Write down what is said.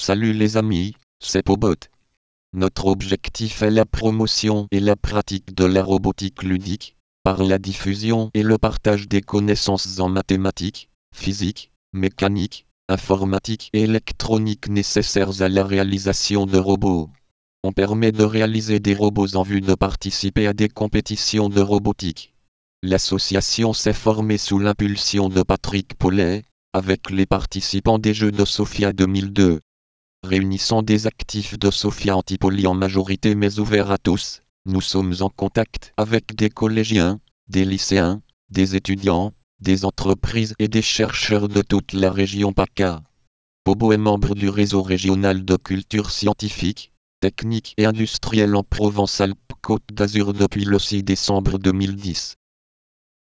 Salut les amis, c'est Pobot. Notre objectif est la promotion et la pratique de la robotique ludique, par la diffusion et le partage des connaissances en mathématiques, physique, mécanique, informatique et électronique nécessaires à la réalisation de robots. On permet de réaliser des robots en vue de participer à des compétitions de robotique. L'association s'est formée sous l'impulsion de Patrick Paulet, avec les participants des Jeux de Sofia 2002. Réunissant des actifs de Sofia Antipolis en majorité mais ouverts à tous, nous sommes en contact avec des collégiens, des lycéens, des étudiants, des entreprises et des chercheurs de toute la région PACA. Pobo est membre du réseau régional de culture scientifique, technique et industrielle en Provence-Alpes-Côte d'Azur depuis le 6 décembre 2010.